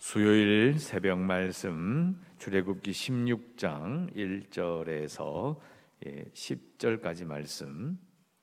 수요일 새벽 말씀 출애굽기 16장 1절에서 10절까지 말씀,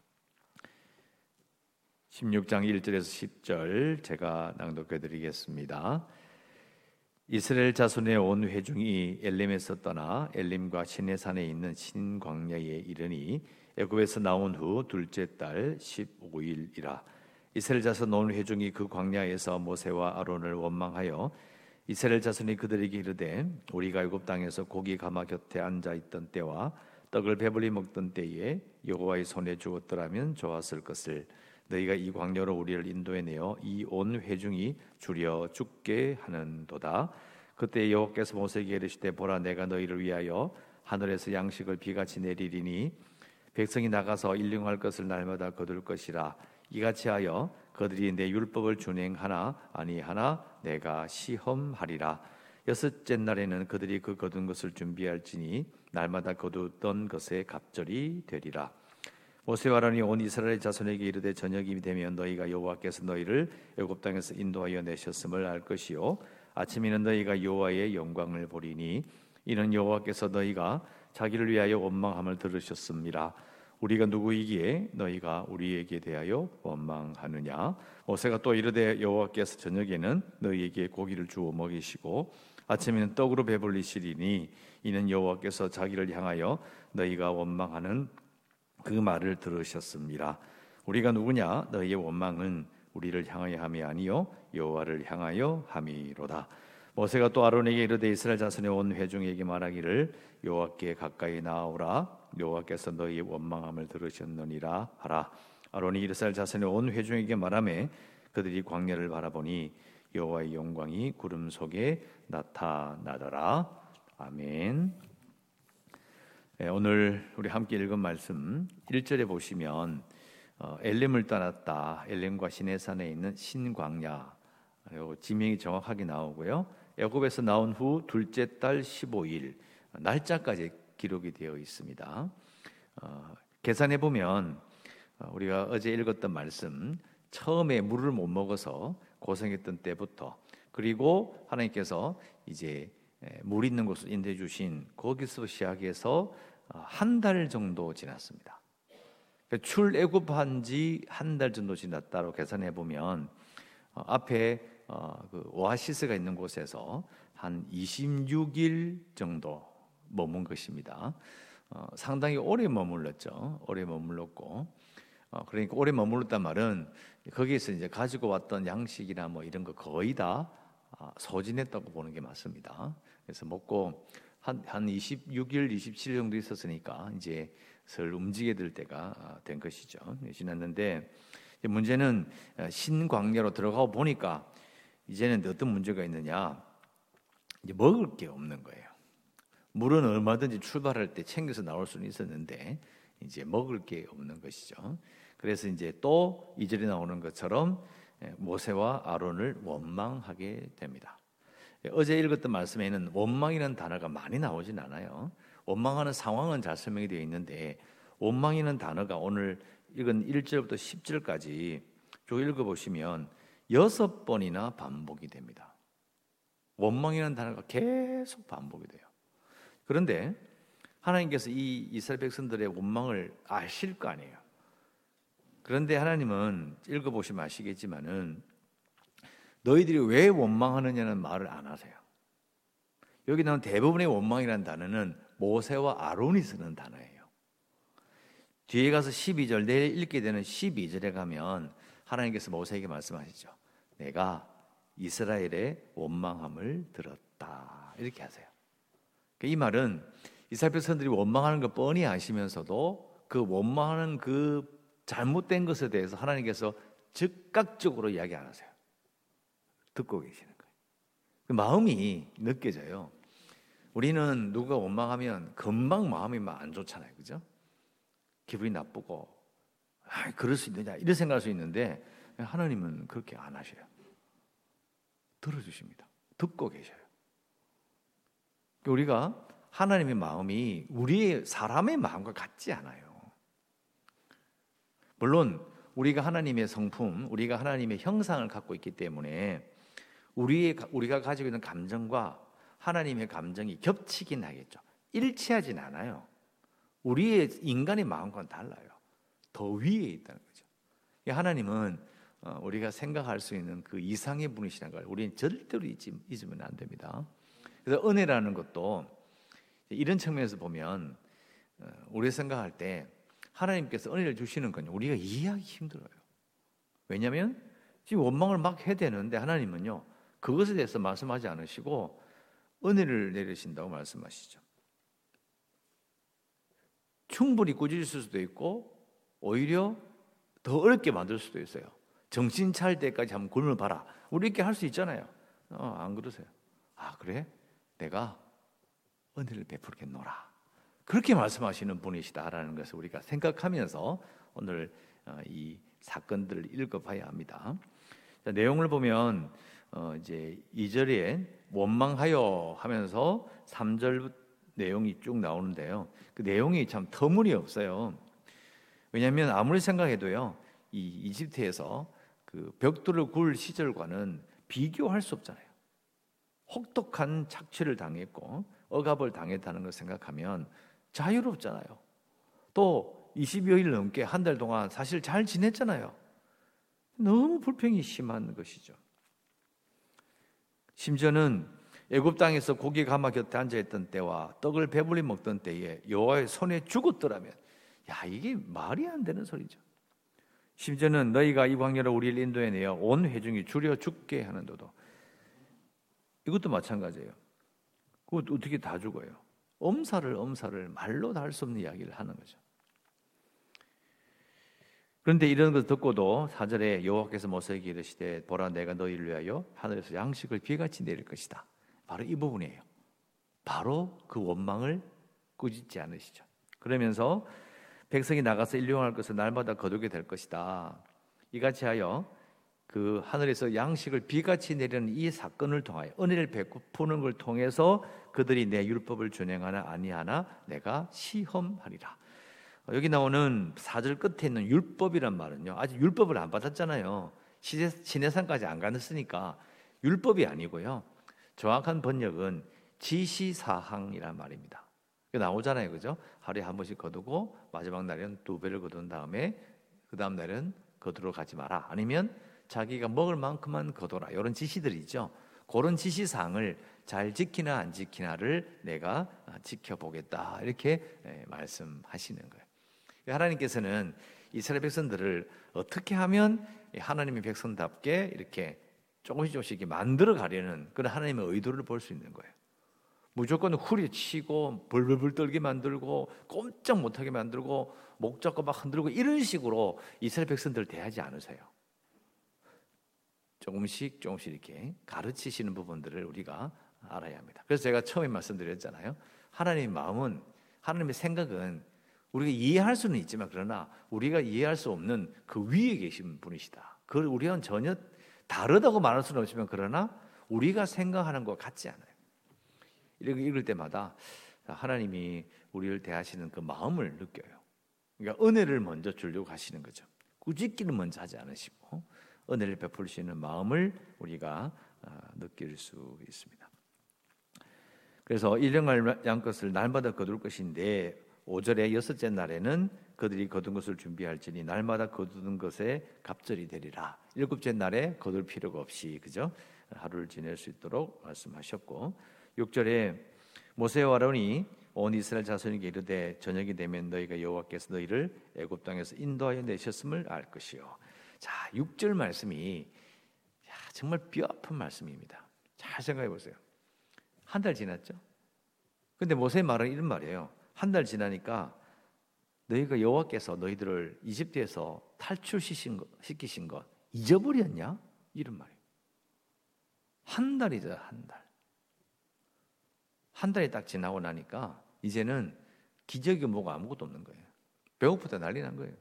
16장 1절에서 10절 제가 낭독해 드리겠습니다. 이스라엘 자손의 온 회중이 엘림에서 떠나 엘림과 시내산에 있는 신광야에 이르니 애굽에서 나온 후 둘째 달 15일이라. 이스라엘 자손 온 회중이 그 광야에서 모세와 아론을 원망하여 이스라엘 자손이 그들에게 이르되 우리가 애굽 땅에서 고기 가마 곁에 앉아 있던 때와 떡을 배불리 먹던 때에 여호와의 손에 주었더라면 좋았을 것을. 너희가 이 광야로 우리를 인도해내어 이 온 회중이 주려 죽게 하는도다. 그때 여호와께서 모세에게 이르시되 보라, 내가 너희를 위하여 하늘에서 양식을 비같이 내리리니 백성이 나가서 일용할 것을 날마다 거둘 것이라. 이같이 하여 그들이 내 율법을 준행하나 아니하나 내가 시험하리라. 여섯째 날에는 그들이 그 거둔 것을 준비할지니 날마다 거두던 것에 갑절이 되리라. 모세와 아론이 온 이스라엘 자손에게 이르되 저녁이 되면 너희가 여호와께서 너희를 애굽 땅에서 인도하여 내셨음을 알 것이요 아침에는 너희가 여호와의 영광을 보리니 이는 여호와께서 너희가 자기를 위하여 원망함을 들으셨음이라. 우리가 누구이기에 너희가 우리에게 대하여 원망하느냐. 모세가 또 이르되 여호와께서 저녁에는 너희에게 고기를 주어 먹이시고 아침에는 떡으로 배불리시리니 이는 여호와께서 자기를 향하여 너희가 원망하는 그 말을 들으셨습니다. 우리가 누구냐? 너희의 원망은 우리를 향하여 함이 아니요 여호와를 향하여 함이로다. 모세가 또 아론에게 이르되 이스라엘 자손의 온 회중에게 말하기를 여호와께 가까이 나아오라. 여호와께서 너희의 원망함을 들으셨느니라 하라. 아론이 이스라엘 자손의 온 회중에게 말하매 그들이 광야를 바라보니 여호와의 영광이 구름 속에 나타나더라. 아멘. 오늘 우리 함께 읽은 말씀 1절에 보시면 엘림을 떠났다. 엘림과 시내산에 있는 신광야, 지명이 정확하게 나오고요. 애굽에서 나온 후 둘째 달 15일 날짜까지 기록이 되어 있습니다. 계산해 보면 우리가 어제 읽었던 말씀, 처음에 물을 못 먹어서 고생했던 때부터, 그리고 하나님께서 이제 물 있는 곳을 인도해 주신 거기서 시작해서 한 달 정도 지났습니다. 출애굽한 지 한 달 정도 지났다고 계산해 보면 앞에 그 오아시스가 있는 곳에서 한 26일 정도 머문 것입니다. 상당히 오래 머물렀죠. 오래 머물렀고, 그러니까 오래 머물렀단 말은 거기에서 이제 가지고 왔던 양식이나 뭐 이런 거 거의 다 소진했다고 보는 게 맞습니다. 그래서 먹고 한 26일, 27일 정도 있었으니까 이제 슬 움직여야 될 때가 된 것이죠. 지났는데 문제는 신광야로 들어가 보니까 이제는 어떤 문제가 있느냐? 이제 먹을 게 없는 거예요. 물은 얼마든지 출발할 때 챙겨서 나올 수는 있었는데 이제 먹을 게 없는 것이죠. 그래서 이제 또 2절에 나오는 것처럼 모세와 아론을 원망하게 됩니다. 어제 읽었던 말씀에는 원망이라는 단어가 많이 나오진 않아요. 원망하는 상황은 잘 설명이 되어 있는데 원망이라는 단어가 오늘 읽은 1절부터 10절까지 쭉 읽어보시면 6번이나 반복이 됩니다. 원망이라는 단어가 계속 반복이 돼요. 그런데 하나님께서 이 이스라엘 백성들의 원망을 아실 거 아니에요. 그런데 하나님은 읽어보시면 아시겠지만은 너희들이 왜 원망하느냐는 말을 안 하세요. 여기 나온 대부분의 원망이라는 단어는 모세와 아론이 쓰는 단어예요. 뒤에 가서 12절, 내일 읽게 되는 12절에 가면 하나님께서 모세에게 말씀하시죠. 내가 이스라엘의 원망함을 들었다. 이렇게 하세요. 이 말은 이스라엘 백성들이 원망하는 걸 뻔히 아시면서도 그 원망하는 그 잘못된 것에 대해서 하나님께서 즉각적으로 이야기 안 하세요. 듣고 계시는 거예요. 그 마음이 느껴져요. 우리는 누가 원망하면 금방 마음이 막 안 좋잖아요, 그죠? 기분이 나쁘고 그럴 수 있느냐 이런 생각할 수 있는데 하나님은 그렇게 안 하셔요. 들어주십니다. 듣고 계셔요. 우리가 하나님의 마음이 우리의 사람의 마음과 같지 않아요. 물론 우리가 하나님의 성품, 우리가 하나님의 형상을 갖고 있기 때문에 우리가 가지고 있는 감정과 하나님의 감정이 겹치긴 하겠죠. 일치하진 않아요. 우리의 인간의 마음과는 달라요. 더 위에 있다는 거죠. 하나님은 우리가 생각할 수 있는 그 이상의 분이시라는 걸 우리는 절대로 잊으면 안 됩니다. 그래서 은혜라는 것도 이런 측면에서 보면 우리가 생각할 때 하나님께서 은혜를 주시는 건 우리가 이해하기 힘들어요. 왜냐하면 지금 원망을 막 해야 되는데 하나님은요 그것에 대해서 말씀하지 않으시고 은혜를 내리신다고 말씀하시죠. 충분히 꾸짖을 수도 있고 오히려 더 어렵게 만들 수도 있어요. 정신 차릴 때까지 한번 굶어 봐라. 우리 이렇게 할 수 있잖아요. 안 그러세요? 아 그래? 내가 은혜를 베풀겠노라. 그렇게 말씀하시는 분이시다라는 것을 우리가 생각하면서 오늘 이 사건들을 읽어봐야 합니다. 자, 내용을 보면 이제 2절에 원망하여 하면서 3절 내용이 쭉 나오는데요. 그 내용이 참 터무니없어요. 왜냐하면 아무리 생각해도요, 이 이집트에서 그 벽돌을 구울 시절과는 비교할 수 없잖아요. 혹독한 착취를 당했고 억압을 당했다는 걸 생각하면 자유롭잖아요. 또 20여일 넘게 한 달 동안 사실 잘 지냈잖아요. 너무 불평이 심한 것이죠. 심지어는 애굽 땅에서 고기 가마 곁에 앉아있던 때와 떡을 배불리 먹던 때에 여호와의 손에 죽었더라면 이게 말이 안 되는 소리죠. 심지어는 너희가 이 광야로 우리를 인도해내어 온 회중이 줄여 죽게 하는도도 이것도 마찬가지예요. 그것 어떻게 다 죽어요? 엄살을 말로 다 할 수 없는 이야기를 하는 거죠. 그런데 이런 것을 듣고도 4절에 여호와께서 모세에게 이르시되 보라 내가 너희를 위하여 하늘에서 양식을 비같이 내릴 것이다. 바로 이 부분이에요. 바로 그 원망을 꾸짖지 않으시죠. 그러면서 백성이 나가서 일용할 것을 날마다 거두게 될 것이다. 이같이 하여 그 하늘에서 양식을 비같이 내리는 이 사건을 통하여 은혜를 베푸는 걸 통해서 그들이 내 율법을 준행하나 아니하나 내가 시험하리라. 여기 나오는 4절 끝에 있는 율법이란 말은요, 아직 율법을 안 받았잖아요. 시내산까지 안 갔으니까 율법이 아니고요, 정확한 번역은 지시사항이란 말입니다. 나오잖아요, 그죠? 하루에 한 번씩 거두고 마지막 날에는 2배를 거둔 다음에 그 다음 날은 거두러 가지 마라. 아니면 자기가 먹을 만큼만 거둬라. 이런 지시들이죠. 그런 지시사항을 잘 지키나 안 지키나를 내가 지켜보겠다. 이렇게 말씀하시는 거예요. 하나님께서는 이스라엘 백성들을 어떻게 하면 하나님의 백성답게 이렇게 조금씩 만들어 가려는 그런 하나님의 의도를 볼 수 있는 거예요. 무조건 후려치고 벌벌벌 떨게 만들고 꼼짝 못하게 만들고 목 잡고 막 흔들고 이런 식으로 이스라엘 백성들을 대하지 않으세요. 조금씩 이렇게 가르치시는 부분들을 우리가 알아야 합니다. 그래서 제가 처음에 말씀드렸잖아요. 하나님의 마음은, 하나님의 생각은 우리가 이해할 수는 있지만 그러나 우리가 이해할 수 없는 그 위에 계신 분이시다. 그걸 우리와는 전혀 다르다고 말할 수는 없지만 그러나 우리가 생각하는 것 같지 않아요. 이렇게 읽을 때마다 하나님이 우리를 대하시는 그 마음을 느껴요. 그러니까 은혜를 먼저 주려고 하시는 거죠. 꾸짖기는 먼저 하지 않으시고 은혜를 베풀시는 마음을 우리가 느낄 수 있습니다. 그래서 일용할 양것을 날마다 거둘 것인데 5절의 6째 날에는 그들이 거둔 것을 준비할지니 날마다 거두는 것에 갑절이 되리라. 7째 날에 거둘 필요가 없이 그죠? 하루를 지낼 수 있도록 말씀하셨고 6절에 모세와 아론이 온 이스라엘 자손에게 이르되 저녁이 되면 너희가 여호와께서 너희를 애굽 땅에서 인도하여 내셨음을 알 것이요. 자, 6절 말씀이 정말 뼈아픈 말씀입니다. 잘 생각해 보세요. 한 달 지났죠? 근데 모세의 말은 이런 말이에요. 한 달 지나니까 너희가 여호와께서 너희들을 이집트에서 탈출시키신 것 잊어버렸냐? 이런 말이에요. 한 달이죠, 한 달. 한 달이 딱 지나고 나니까 이제는 기저귀 뭐가 아무것도 없는 거예요. 배고프다 난리 난 거예요.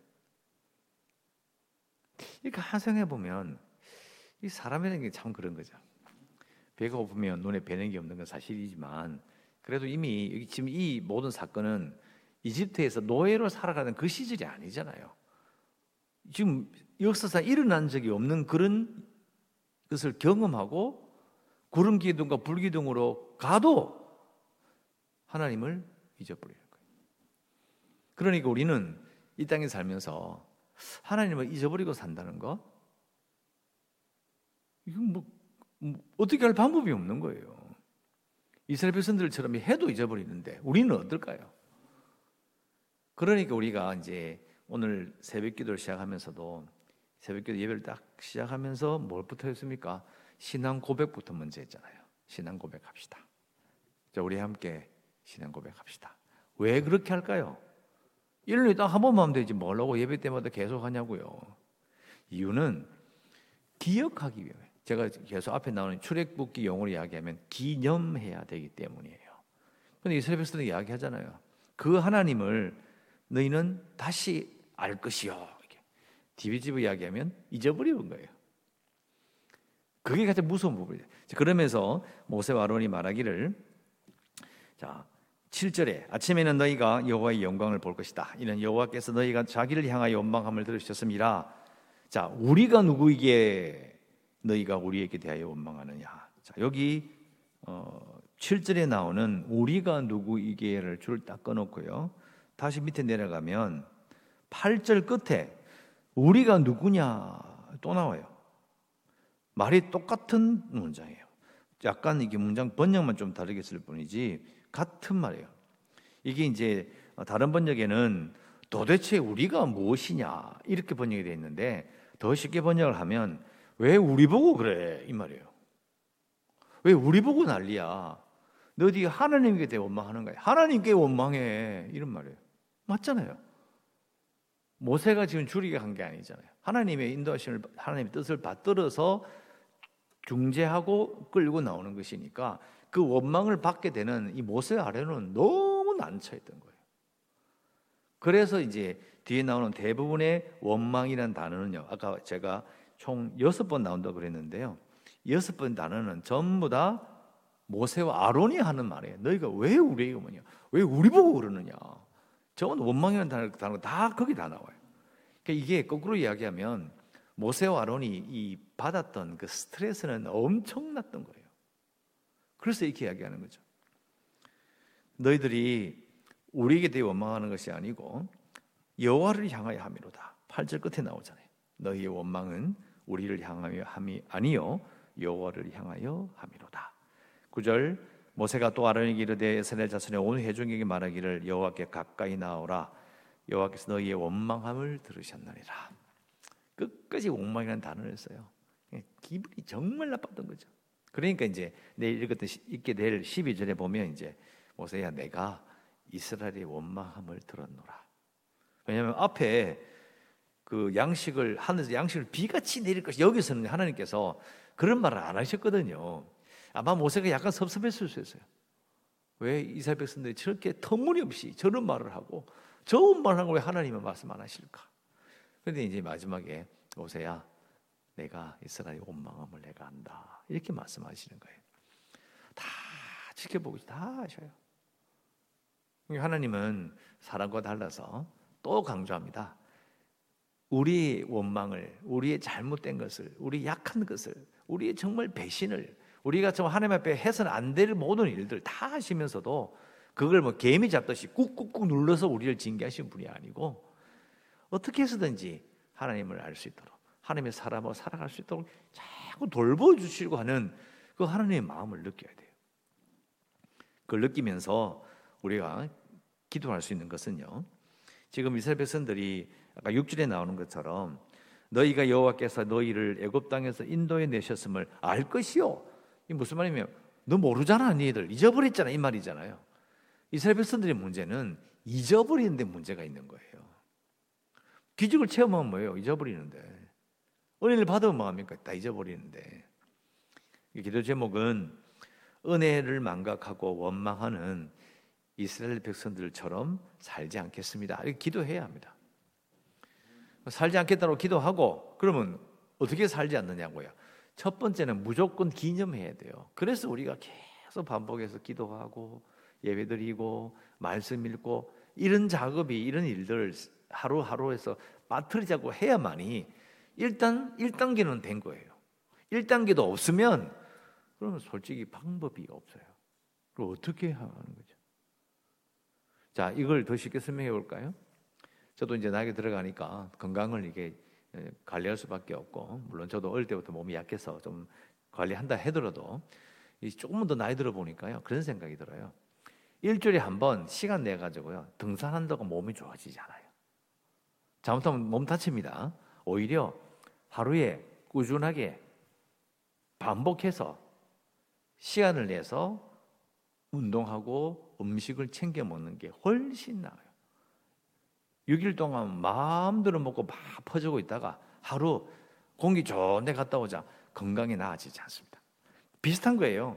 이렇게 한생해 보면 이 사람이라는 게 참 그런 거죠. 배가 고프면 눈에 뵈는 게 없는 건 사실이지만 그래도 이미 지금 이 모든 사건은 이집트에서 노예로 살아가는 그 시절이 아니잖아요. 지금 역사상 일어난 적이 없는 그런 것을 경험하고 구름 기둥과 불 기둥으로 가도 하나님을 잊어버리는 거예요. 그러니까 우리는 이 땅에 살면서 하나님을 잊어버리고 산다는 거, 이건 어떻게 할 방법이 없는 거예요. 이스라엘 백성들처럼 해도 잊어버리는데 우리는 어떨까요? 그러니까 우리가 이제 오늘 새벽 기도를 시작하면서도 새벽 기도 예배를 딱 시작하면서 뭘부터 했습니까? 신앙 고백부터 먼저 했잖아요. 신앙 고백합시다. 자, 우리 함께 신앙 고백합시다. 왜 그렇게 할까요? 1년에 딱 한 번만 하면 되지 뭐라고 예배 때마다 계속 하냐고요. 이유는 기억하기 위해. 제가 계속 앞에 나오는 출애굽기 용어로 이야기하면 기념해야 되기 때문이에요. 그런데 이스라엘 백성들이 이야기하잖아요. 그 하나님을 너희는 다시 알 것이요. 이렇게 뒤집어 이야기하면 잊어버리는 거예요. 그게 가장 무서운 부분이에요. 그러면서 모세와 아론이 말하기를, 자 7절에 아침에는 너희가 여호와의 영광을 볼 것이다. 이는 여호와께서 너희가 자기를 향하여 원망함을 들으셨음이라. 자, 우리가 누구이기에 너희가 우리에게 대하여 원망하느냐. 자, 여기 7절에 나오는 우리가 누구이기에를 줄을 딱 꺼놓고요. 다시 밑에 내려가면 8절 끝에 우리가 누구냐 또 나와요. 말이 똑같은 문장이에요. 약간 이게 문장 번역만 좀 다르게 쓸 뿐이지 같은 말이에요. 이게 이제 다른 번역에는 도대체 우리가 무엇이냐 이렇게 번역이 되어 있는데, 더 쉽게 번역을 하면 왜 우리 보고 그래 이 말이에요. 왜 우리 보고 난리야? 너 어디 하나님께 대해 원망하는 거야? 하나님께 원망해 이런 말이에요. 맞잖아요. 모세가 지금 줄이게 한 게 아니잖아요. 하나님의 인도하심을, 하나님의 뜻을 받들어서 중재하고 끌고 나오는 것이니까 그 원망을 받게 되는 이 모세 아래는 너무 난처했던 거예요. 그래서 이제 뒤에 나오는 대부분의 원망이라는 단어는요, 아까 제가 총 6번 나온다고 그랬는데요, 6번 단어는 전부 다 모세와 아론이 하는 말이에요. 너희가 왜 우리에게 뭐냐, 왜 우리 보고 그러느냐. 저건 원망이라는 단어가 다 거기 다 나와요. 그러니까 이게 거꾸로 이야기하면 모세와 아론이 이 받았던 그 스트레스는 엄청났던 거예요. 그래서 이렇게 이야기하는 거죠. 너희들이 우리에게 대해 원망하는 것이 아니고 여호와를 향하여 함이로다. 8절 끝에 나오잖아요. 너희의 원망은 우리를 향하여 함이 아니요 여호와를 향하여 함이로다. 9절 모세가 또 아론에게 이르되 이스라엘 자손의 온 회중에게 말하기를 여호와께 가까이 나오라. 여호와께서 너희의 원망함을 들으셨느니라. 끝까지 원망이라는 단어를 써요. 기분이 정말 나빴던 거죠. 그러니까 이제 내일 읽게 될 12절에 보면 이제 모세야 내가 이스라엘의 원망함을 들었노라. 왜냐하면 앞에 그 양식을 하늘에서 양식을 비같이 내릴 것이, 여기서는 하나님께서 그런 말을 안 하셨거든요. 아마 모세가 약간 섭섭했을 수 있어요. 왜 이스라엘 백성들이 저렇게 터무니없이 저런 말을 하고 좋은 말을 하고 왜 하나님은 말씀 안 하실까? 그런데 이제 마지막에 모세야 내가 이스라엘의 원망함을 내가 안다 이렇게 말씀하시는 거예요. 다 지켜보고 다 하셔요. 하나님은 사람과 달라서 또 강조합니다. 우리의 원망을, 우리의 잘못된 것을, 우리의 약한 것을, 우리의 정말 배신을, 우리가 정말 하나님 앞에 해서는 안 될 모든 일들 다 하시면서도 그걸 뭐 개미 잡듯이 꾹꾹꾹 눌러서 우리를 징계하신 분이 아니고 어떻게 해서든지 하나님을 알 수 있도록, 하나님의 사람으로 살아갈 수 있도록 자꾸 돌보주시려고 하는 그 하나님의 마음을 느껴야 돼요. 그걸 느끼면서 우리가 기도할 수 있는 것은요, 지금 이스라엘 백성들이 아까 6절에 나오는 것처럼 너희가 여호와께서 너희를 애굽 땅에서 인도해 내셨음을 알 것이요. 이 무슨 말이냐면 너 모르잖아, 너희들 잊어버렸잖아 이 말이잖아요. 이스라엘 백성들의 문제는 잊어버리는 데 문제가 있는 거예요. 기적을 체험하면 뭐예요? 잊어버리는데. 은혜를 받으면 뭐합니까? 다 잊어버리는데. 기도 제목은 은혜를 망각하고 원망하는 이스라엘 백성들처럼 살지 않겠습니다. 이렇게 기도해야 합니다. 살지 않겠다고 기도하고 그러면 어떻게 살지 않느냐고요. 첫 번째는 무조건 기념해야 돼요. 그래서 우리가 계속 반복해서 기도하고 예배드리고 말씀 읽고 이런 작업이, 이런 일들을 하루하루에서 빠뜨리자고 해야만이 일단 1단계는 된 거예요. 1단계도 없으면 그러면 솔직히 방법이 없어요. 그럼 어떻게 하는 거죠? 자, 이걸 더 쉽게 설명해 볼까요? 저도 이제 나이가 들어가니까 건강을 이게 관리할 수밖에 없고, 물론 저도 어릴 때부터 몸이 약해서 좀 관리한다 하더라도 조금만 더 나이 들어 보니까요, 그런 생각이 들어요. 일주일에 한 번 시간 내 가지고요 등산한다고 몸이 좋아지지 않아요. 잘못하면 몸 다칩니다. 오히려 하루에 꾸준하게 반복해서 시간을 내서 운동하고 음식을 챙겨 먹는 게 훨씬 나아요. 6일 동안 마음대로 먹고 막 퍼지고 있다가 하루 공기 좋은 데 갔다 오자 건강이 나아지지 않습니다. 비슷한 거예요.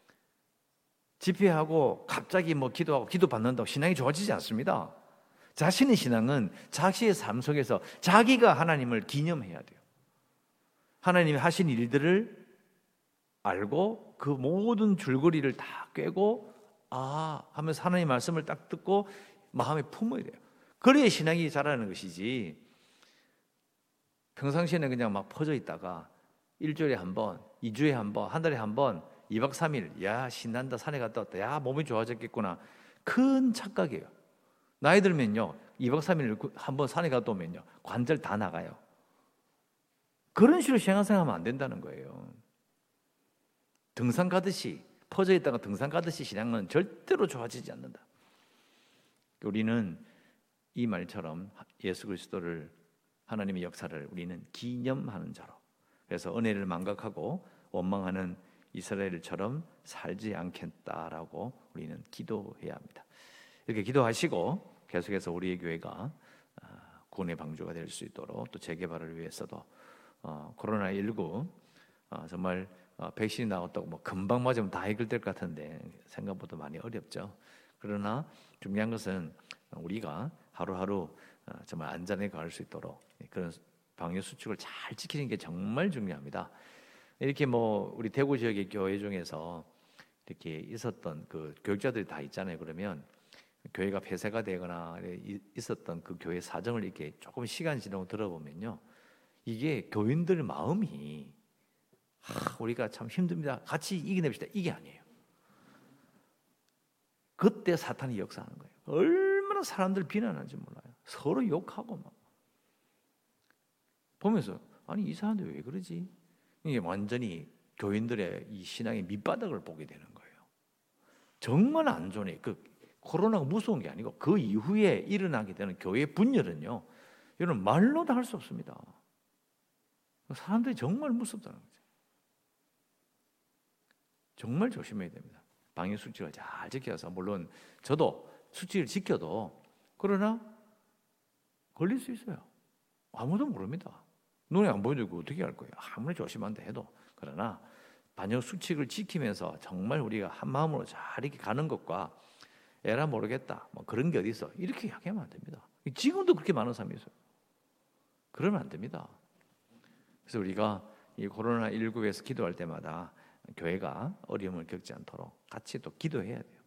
집회하고 갑자기 뭐 기도하고 기도 받는다고 신앙이 좋아지지 않습니다. 자신의 신앙은 자신의 삶 속에서 자기가 하나님을 기념해야 돼요. 하나님이 하신 일들을 알고 그 모든 줄거리를 다 꿰고 하면서 하나님의 말씀을 딱 듣고 마음에 품어야 돼요. 그래야 신앙이 자라는 것이지, 평상시에는 그냥 막 퍼져 있다가 일주일에 한 번, 2주에 한 번, 한 달에 한 번, 2박 3일 야 신난다, 산에 갔다 왔다, 야 몸이 좋아졌겠구나, 큰 착각이에요. 나이 들면요 2박 3일 한 번 산에 갔다 오면요 관절 다 나가요. 그런 식으로 신앙생활하면 안 된다는 거예요. 등산 가듯이 퍼져 있다가 등산 가듯이 신앙은 절대로 좋아지지 않는다. 우리는 이 말처럼 예수 그리스도를, 하나님의 역사를 우리는 기념하는 자로, 그래서 은혜를 망각하고 원망하는 이스라엘처럼 살지 않겠다라고 우리는 기도해야 합니다. 이렇게 기도하시고 계속해서 우리의 교회가 구원의 방주가 될 수 있도록, 또 재개발을 위해서도 코로나19 정말 백신이 나왔다고 뭐 금방 맞으면 다 해결될 것 같은데 생각보다 많이 어렵죠. 그러나 중요한 것은 우리가 하루하루 정말 안전하게 갈 수 있도록 그런 방역 수칙을 잘 지키는 게 정말 중요합니다. 이렇게 뭐 우리 대구 지역의 교회 중에서 이렇게 있었던 그 교육자들이 다 있잖아요. 그러면 교회가 폐쇄가 되거나 있었던 그 교회 사정을 이렇게 조금 시간 지나고 들어보면요, 이게 교인들 마음이 우리가 참 힘듭니다, 같이 이겨냅시다, 이게 아니에요. 그때 사탄이 역사하는 거예요. 얼마나 사람들 비난하는지 몰라요. 서로 욕하고 막 보면서 아니 이 사람들 왜 그러지? 이게 완전히 교인들의 이 신앙의 밑바닥을 보게 되는 거예요. 정말 안 좋네. 그 코로나가 무서운 게 아니고 그 이후에 일어나게 되는 교회 분열은요, 이런 말로도 할 수 없습니다. 사람들이 정말 무섭다는 거죠. 정말 조심해야 됩니다. 방역 수칙을 잘 지켜서, 물론 저도 수칙을 지켜도 그러나 걸릴 수 있어요. 아무도 모릅니다. 눈에 안 보이는데 어떻게 할 거예요? 아무리 조심한다 해도. 그러나 방역 수칙을 지키면서 정말 우리가 한 마음으로 잘 이렇게 가는 것과 에라 모르겠다 뭐 그런 게 어디 있어, 이렇게 이야기하면 안 됩니다. 지금도 그렇게 많은 사람이 있어요. 그러면 안 됩니다. 그래서 우리가 이 코로나19에서 기도할 때마다 교회가 어려움을 겪지 않도록 같이 또 기도해야 돼요.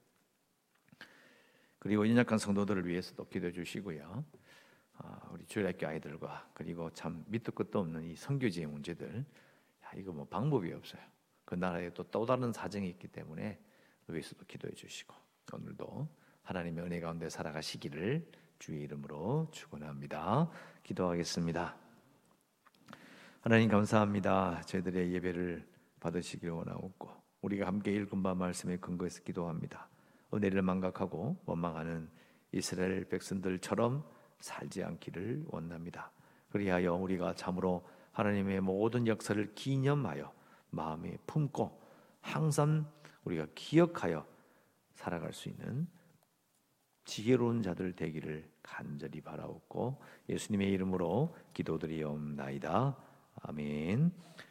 그리고 연약한 성도들을 위해서도 기도해 주시고요. 우리 주일학교 아이들과, 그리고 참 밑도 끝도 없는 이 선교지의 문제들, 이거 뭐 방법이 없어요. 그 나라에 또 다른 사정이 있기 때문에 위해서도 기도해 주시고, 오늘도 하나님의 은혜 가운데 살아가시기를 주의 이름으로 축원합니다. 기도하겠습니다. 하나님 감사합니다. 저희들의 예배를 받으시기를 원하옵고, 우리가 함께 읽은 바 말씀에 근거해서 기도합니다. 은혜를 망각하고 원망하는 이스라엘 백성들처럼 살지 않기를 원합니다. 그리하여 우리가 참으로 하나님의 모든 역사를 기념하여 마음에 품고 항상 우리가 기억하여 살아갈 수 있는 지혜로운 자들 되기를 간절히 바라옵고 예수님의 이름으로 기도드리옵나이다. 아멘.